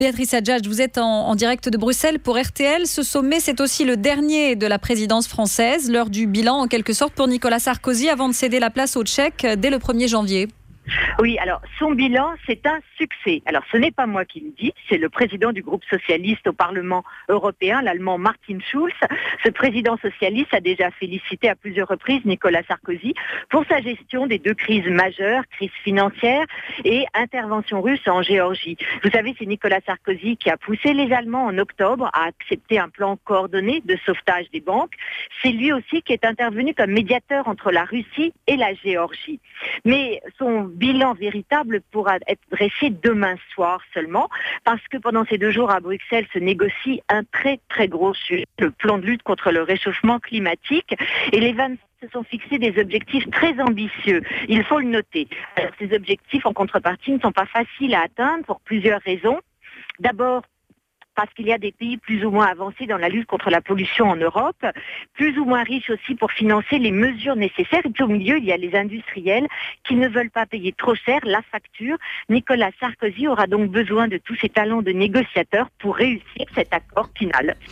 Béatrice Hadjadj, vous êtes en direct de Bruxelles pour RTL. Ce sommet, c'est aussi le dernier de la présidence française, l'heure du bilan en quelque sorte pour Nicolas Sarkozy avant de céder la place aux Tchèques dès le 1er janvier. Oui, alors son bilan, c'est un succès. Alors ce n'est pas moi qui le dis, c'est le président du groupe socialiste au Parlement européen, l'Allemand Martin Schulz. Ce président socialiste a déjà félicité à plusieurs reprises Nicolas Sarkozy pour sa gestion des deux crises majeures, crise financière et intervention russe en Géorgie. Vous savez, c'est Nicolas Sarkozy qui a poussé les Allemands en octobre à accepter un plan coordonné de sauvetage des banques. C'est lui aussi qui est intervenu comme médiateur entre la Russie et la Géorgie. Mais son bilan véritable pourra être dressé demain soir seulement, parce que pendant ces 2 jours à Bruxelles se négocie un très très gros sujet, le plan de lutte contre le réchauffement climatique, et les 27 se sont fixés des objectifs très ambitieux. Il faut le noter. Alors, ces objectifs en contrepartie ne sont pas faciles à atteindre pour plusieurs raisons. D'abord, parce qu'il y a des pays plus ou moins avancés dans la lutte contre la pollution en Europe, plus ou moins riches aussi pour financer les mesures nécessaires. Et puis au milieu, il y a les industriels qui ne veulent pas payer trop cher la facture. Nicolas Sarkozy aura donc besoin de tous ses talents de négociateur pour réussir cet accord final.